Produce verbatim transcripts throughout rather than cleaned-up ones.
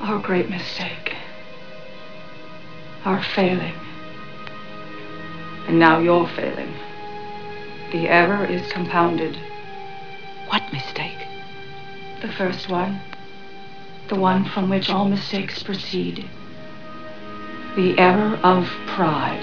Our great mistake. Our failing. And now you're failing. The error is compounded. What mistake? The first one. The one from which all mistakes proceed. The error of pride.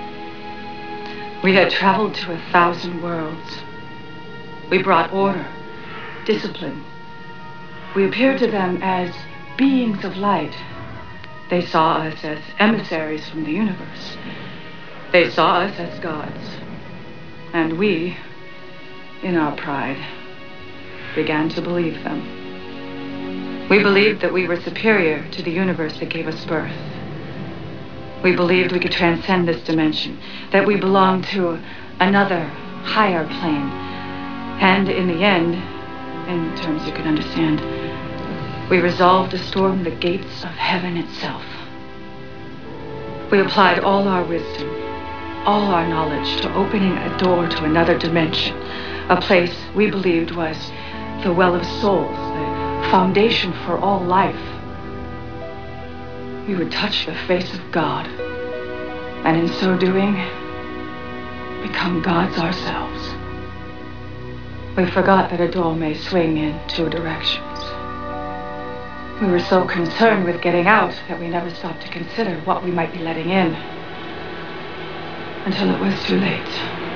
We had traveled to a thousand worlds. We brought order, discipline. We appeared to them as beings of light. They saw us as emissaries from the universe. They saw us as gods. And we, in our pride, began to believe them. We believed that we were superior to the universe that gave us birth. We believed we could transcend this dimension, that we belonged to another, higher plane. And in the end, in terms you can understand, we resolved to storm the gates of heaven itself. We applied all our wisdom, all our knowledge to opening a door to another dimension, a place we believed was the well of souls, the foundation for all life. We would touch the face of God, and in so doing, become gods ourselves. We forgot that a door may swing in two directions. We were so concerned with getting out that we never stopped to consider what we might be letting in, until it was too late.